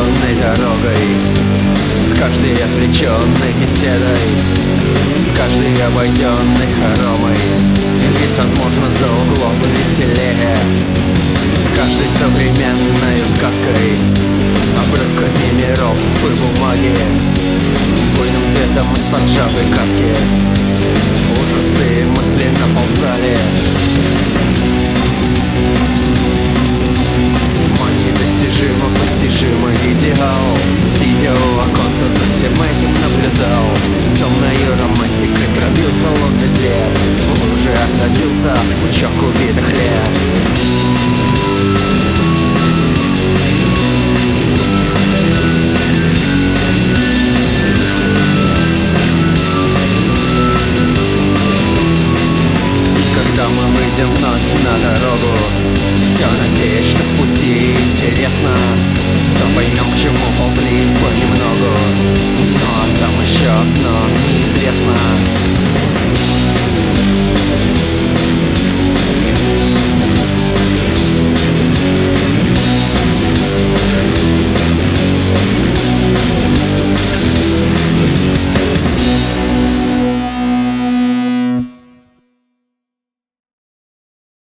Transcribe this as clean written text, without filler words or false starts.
освещенной дорогой, с каждой отвлеченной беседой, с каждой обойденной хоромой. Ведь возможно за углом веселее, с каждой современной сказкой, обрывками миров и бумаги, буйным цветом из-под ржавой каски. Ужасы мысли наползали, недостижимо постижимый идеал. Сидя у оконца, за всем этим наблюдал. Темною романтикой пробился лунный свет, уже отразился пучок убитых лет. Когда мы выйдем вновь на дорогу, все надеюсь, что в пути интересно, то поймем, к чему ползли понемногу. Ну а там еще одно